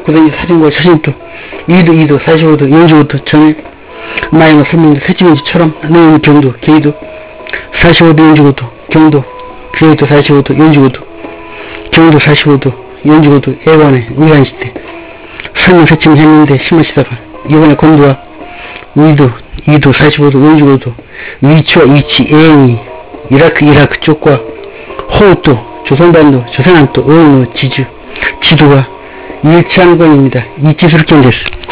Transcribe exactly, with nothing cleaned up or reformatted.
놓고 다니는 사진과 사진도 이 도, 이 도, 사십오 도, 영십오 도 전에 마이너 설명도 새집인지처럼 내용 경도, 경도 사십오 도, 영십오 도, 경도, 계획도 사십오 도, 영십오 도, 경도 사십오 도, 영십오 도, 애관에 이간시대 설명 새침 했는데 심하시다가 이번에 건도와 위도, 이 도, 사십오 도, 영십오 도, 위치와 위치, 애행이 이라크, 이라크 쪽과 호우도, 조선반도, 조선안도, 어느, 지주, 지도가 일치하는 권입니다. 이치수로 견됐어.